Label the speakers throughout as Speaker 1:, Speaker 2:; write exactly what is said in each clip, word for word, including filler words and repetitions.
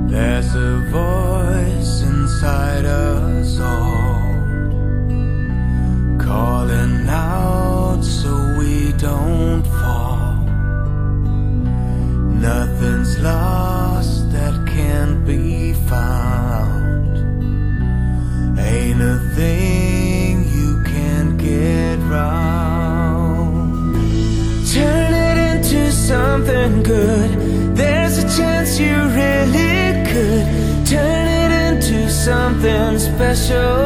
Speaker 1: There's a voice inside us all, calling out so we don't fall. Nothing's lost that can't be found. Ain't a thing you can't get round. Turn it into something good. There's a chance you really could turn it into something special.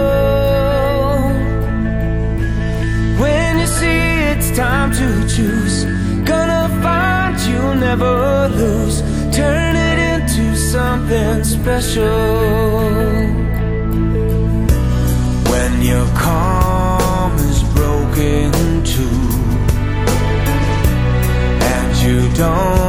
Speaker 1: When you see it's time to choose, gonna find you'll never lose. Turn it into something special. When your calm is broken too, and you don't